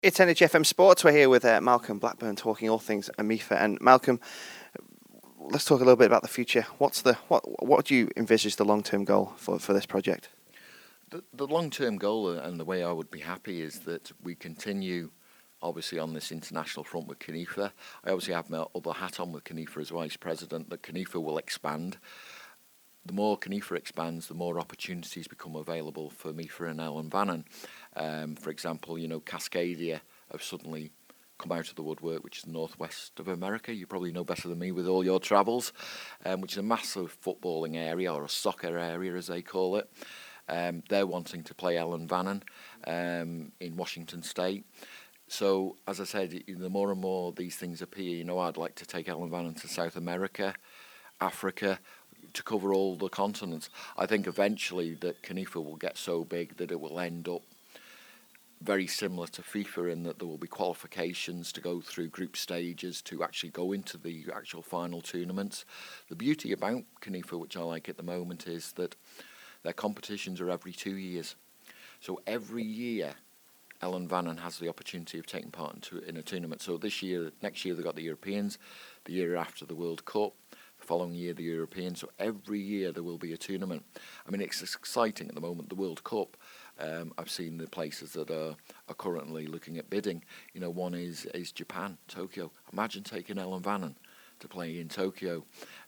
It's NHFM Sports. We're here with Malcolm Blackburn talking all things AMIFA. And Malcolm, let's talk a little bit about the future. What do you envisage the long-term goal for this project? The long-term goal and the way I would be happy is that we continue, obviously, on this international front with CNIFA. I obviously have my other hat on with CNIFA as Vice President, that CNIFA will expand. The more CNIFA expands, the more opportunities become available for MIFA and Ellen Vannon. For example, Cascadia have suddenly come out of the woodwork, which is the northwest of America. You probably know better than me with all your travels, which is a massive footballing area, or a soccer area as they call it. They're wanting to play Ellen Vannon in Washington State. So, as I said, the more and more these things appear, I'd like to take Ellen Vannon to South America, Africa, to cover all the continents. I think eventually that CNIFA will get so big that it will end up very similar to FIFA in that there will be qualifications to go through group stages to actually go into the actual final tournaments. The beauty about CNIFA, which I like at the moment, is that their competitions are every 2 years. So every year, Ellen Vannon has the opportunity of taking part in a tournament. So next year they've got the Europeans, the year after the World Cup, the following year the Europeans. So every year there will be a tournament. I mean, it's exciting at the moment. The World Cup, I've seen the places that are currently looking at bidding. One is Japan, Tokyo. Imagine taking Ellen Vannon to play in Tokyo.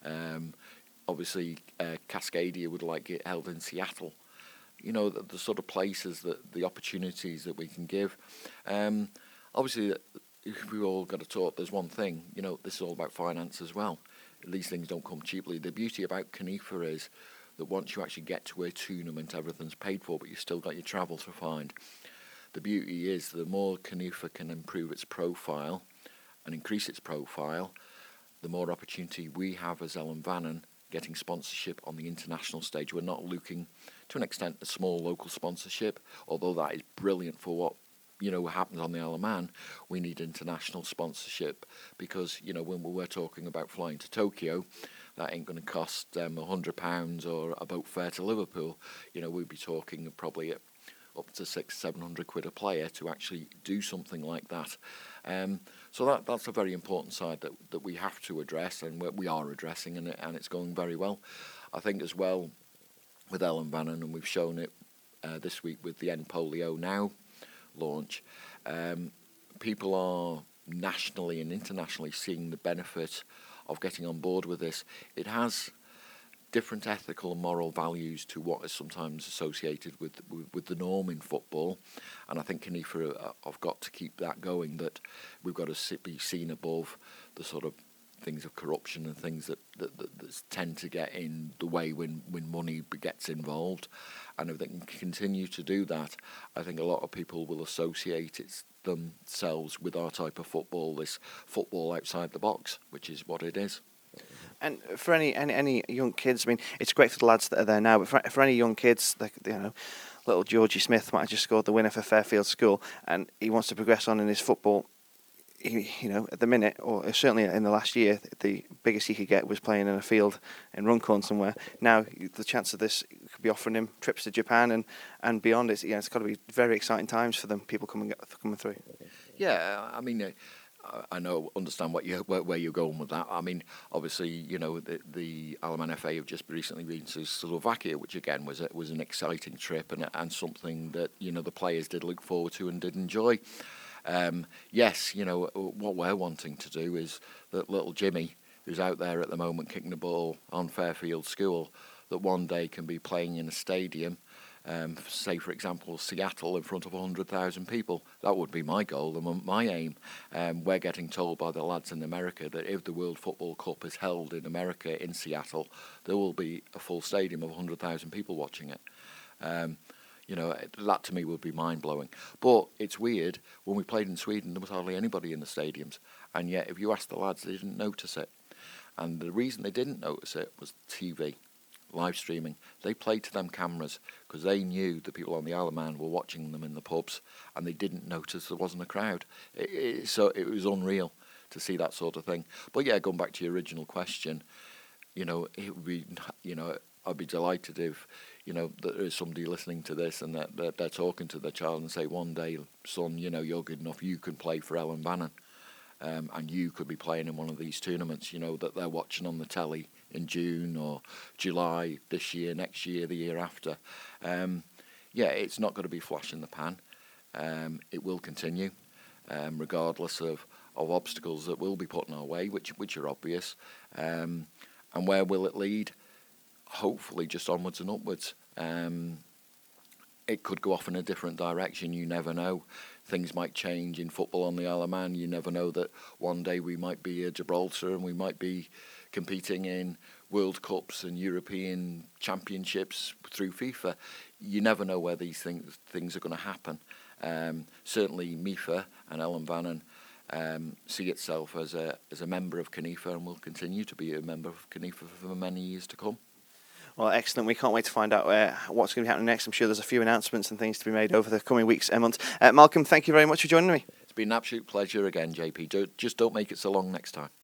Obviously, Cascadia would like it held in Seattle. The sort of places the opportunities that we can give. Obviously, if we've all got to talk, there's one thing, this is all about finance as well. These things don't come cheaply. The beauty about CNIFA is that once you actually get to a tournament, everything's paid for, but you've still got your travel to find. The beauty is the more CNIFA can improve its profile and increase its profile, the more opportunity we have as Ellen Vannon getting sponsorship on the international stage. We're not looking, to an extent, a small local sponsorship, although that is brilliant for what happens on the Isle of Man. We need international sponsorship because, when we're talking about flying to Tokyo, that ain't going to cost £100 or a boat fare to Liverpool. We'd be talking probably up to £600-700 a player to actually do something like that. So that's a very important side that we have to address, and we are addressing, and it's going very well. I think as well with Ellen Vannon, and we've shown it this week with the End Polio Now launch, people are nationally and internationally seeing the benefit of getting on board with this. It has different ethical and moral values to what is sometimes associated with the norm in football, and I think CNIFA have got to keep that going, that we've got to be seen above the sort of things of corruption and things that tend to get in the way when money gets involved. And if they can continue to do that, I think a lot of people will associate themselves with our type of football, this football outside the box, which is what it is. And for any young kids, I mean, it's great for the lads that are there now, but for any young kids, little Georgie Smith might have just scored the winner for Fairfield School, and he wants to progress on in his football. At the minute, or certainly in the last year, the biggest he could get was playing in a field in Runcorn somewhere. Now, the chance of this could be offering him trips to Japan and beyond. It's got to be very exciting times for them. People coming through. Yeah, I mean, I understand where you're going with that. I mean, obviously, the Isle of Man FA have just recently been to Slovakia, which again was an exciting trip and something that the players did look forward to and did enjoy. Yes, what we're wanting to do is that little Jimmy, who's out there at the moment kicking the ball on Fairfield School, that one day can be playing in a stadium, say for example Seattle, in front of 100,000 people. That would be my goal and my aim. We're getting told by the lads in America that if the World Football Cup is held in America, in Seattle, there will be a full stadium of 100,000 people watching it. That to me would be mind-blowing. But it's weird, when we played in Sweden, there was hardly anybody in the stadiums. And yet, if you asked the lads, they didn't notice it. And the reason they didn't notice it was TV, live streaming. They played to them cameras because they knew the people on the Isle of Man were watching them in the pubs, and they didn't notice there wasn't a crowd. So it was unreal to see that sort of thing. But yeah, going back to your original question, it would be, I'd be delighted if, there is somebody listening to this and that they're talking to their child and say, one day, son, you're good enough, you can play for Ellen Bannon, and you could be playing in one of these tournaments, that they're watching on the telly in June or July this year, next year, the year after. It's not going to be flash in the pan. It will continue, regardless of obstacles that will be put in our way, which are obvious. And where will it lead? Hopefully just onwards and upwards. It could go off in a different direction, you never know. Things might change in football on the Isle of Man. You never know that one day we might be at Gibraltar and we might be competing in World Cups and European Championships through FIFA. You never know where these things are going to happen. Certainly MIFA and Ellen Bannon see itself as a member of CNIFA and will continue to be a member of CNIFA for many years to come. Well, excellent. We can't wait to find out what's going to be happening next. I'm sure there's a few announcements and things to be made over the coming weeks and months. Malcolm, thank you very much for joining me. It's been an absolute pleasure again, JP. Just don't make it so long next time.